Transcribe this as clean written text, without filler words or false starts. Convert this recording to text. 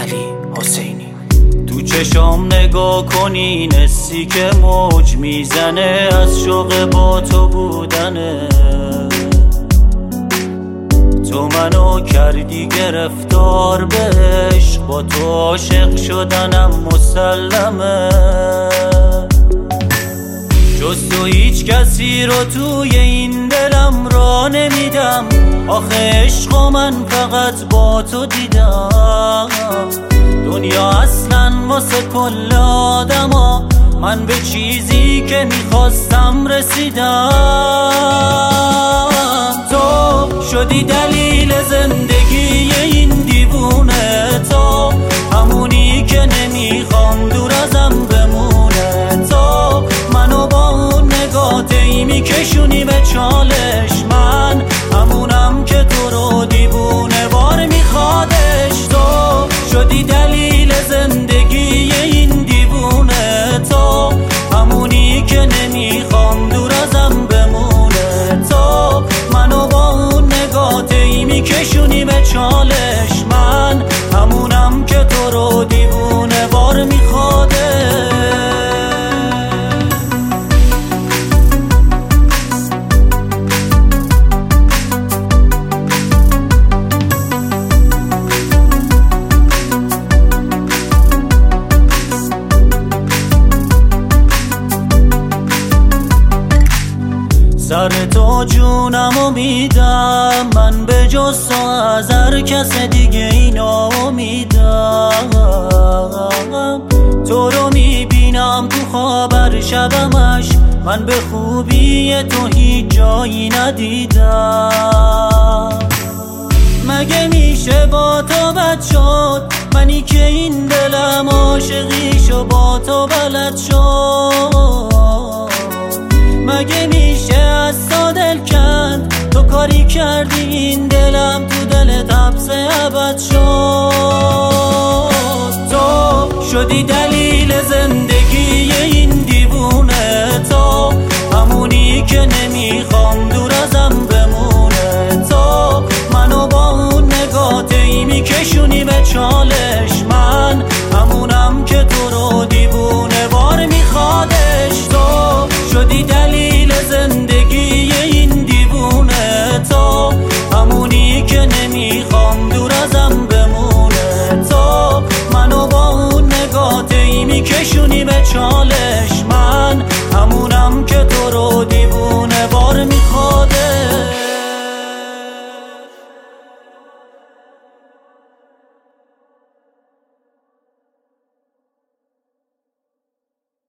علی حسینی. تو چشام نگاه کنی نسی که موج میزنه از شوق با تو بودنه. تو منو کردی گرفتار به عشق، با تو عاشق شدنم مسلمه. جز تو هیچ کسی رو توی این دلم را نمیدم، آخه عشق و من فقط با تو دیدم. دنیا اصلا واسه کل آدما، من به چیزی که میخواستم رسیدم. تو شدی دلیل زندگی این دیوونه، تو همونی که نمیخوام دور ازم بمونه. تو منو با اون نگاه میکشونی به چالش، من همونم که تو رو دیوونه وار میخوادش. تو شدی دلیل زندگی این دیوونه، تو همونی که نمیخوام دور ازم بمونه. تو منو با اون نگاه میکشونی به چالش، من همونم که تو رو دیوونه وار میخوادش. سر تو جونمو میدم، من به جز تو از هر کس دیگه اینا میدم. تو رو میبینم تو خواب هر شبمش، من به خوبی تو هیچ جایی ندیدم. مگه میشه با تو بد شد، منی که این دلم عاشقیشو با تو بلد شد. مگه میشه از تو دل کند، تو کاری کردی این دلم تو دلت حبس ابد شد. تو شدی دلیل زندگی این دیوونه، تو همونی که نمیخوام دور ازم بمونه. تو منو با اون نگاه میکشونی به چالش، من همونم که تو رو دیوونه وار میخوادش. تو شدی دلیل زندگی این دیوونه، تو همونی که نمیخوام دور ازم بمونه. تو منو با اون نگاه میکشونی به چالش، من همونم که تو رو